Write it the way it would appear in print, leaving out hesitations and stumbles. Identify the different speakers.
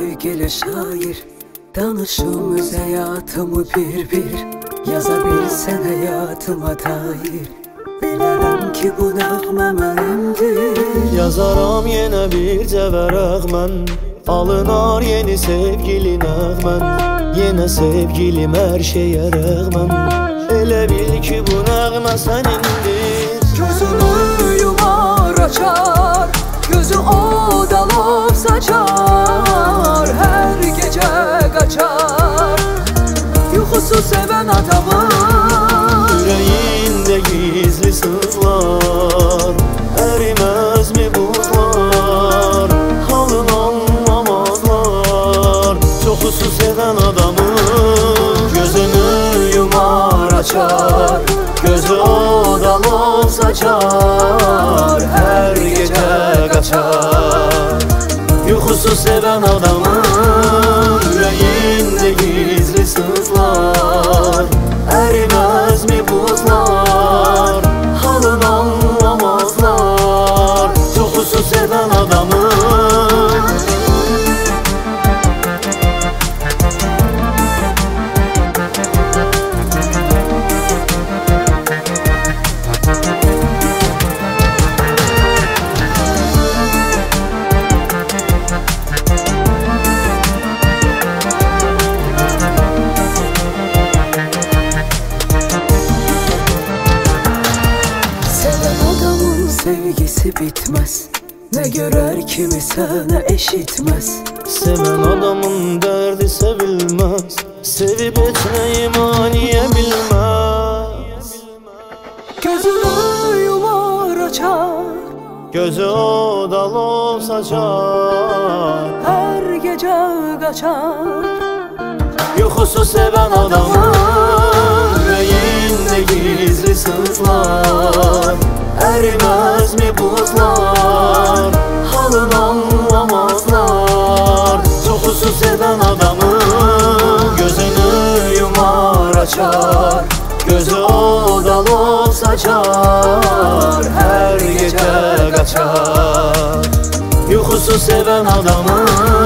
Speaker 1: sevgili şair, danışım öz hayatımı bir bir. Yazabilsen hayatıma dair, bilərəm ki bu nəğmə mənimdir.
Speaker 2: Yazaram yenə bircə vərəq mən, alınar yeni sevgili nəğmən. Yenə sevgilim hər şeyə rəğmən, elə bil ki bu nəğmə sənindir.
Speaker 1: Gözünü yumar açar, gözü o dalıb saçar, hər gecə qaçar yuxusu sevən adamın.
Speaker 2: Ürəyində gizli sızlar, əriməz mi buzlar, halını anlamazlar çoxusu sevən adamın.
Speaker 1: Gözünü yumar açar, gözü o dalıb saçar, hər gecə qaçar
Speaker 2: yuxusu sevən adamın. Ürəyində gizli sızlar, əriməz mi buzlar, halını anlamazlar çoxusu sevən adamın.
Speaker 1: Sevgisi bitmez, ne görer kimse ne eşitmez.
Speaker 2: Seven adamın derdi sevilmez, sevip etmeyi maniye bilmez.
Speaker 1: Gözünü yumar açar,
Speaker 2: gözü o dalıb saçar,
Speaker 1: her gece kaçar
Speaker 2: yuxusu sevən adamın. Ürəyində gizli sızlar, əriməz mi buzlar, halını anlamazlar çoxusu sevən adamın. Gözünü yumar açar, gözü o dalıb saçar, hər gecə qaçar yuxusu sevən adamın.